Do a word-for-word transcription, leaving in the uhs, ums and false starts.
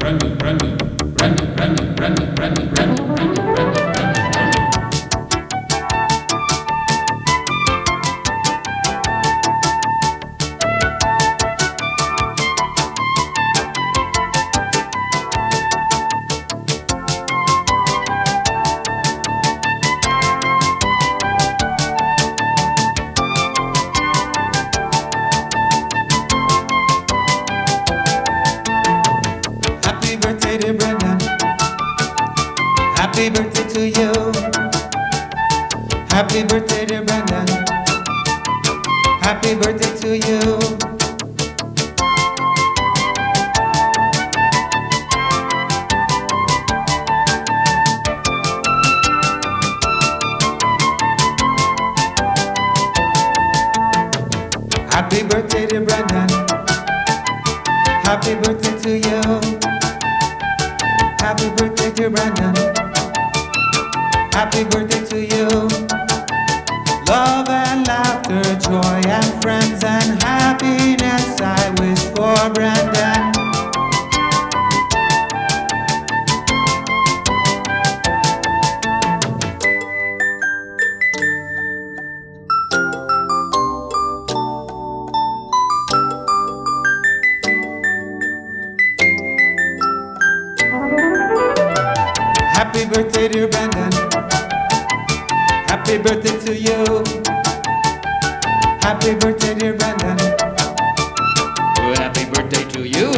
Happy birthday to you. Happy birthday, dear Brendan. Happy birthday to you. Happy birthday, dear Brendan. Happy birthday to you. Happy birthday, dear Brendan. Happy birthday to you. Love and laughter, joy and friends and happiness I wish for Brendan. Happy birthday, dear Brendan. Happy birthday to you. Happy birthday, dear Brendan. Happy birthday to you.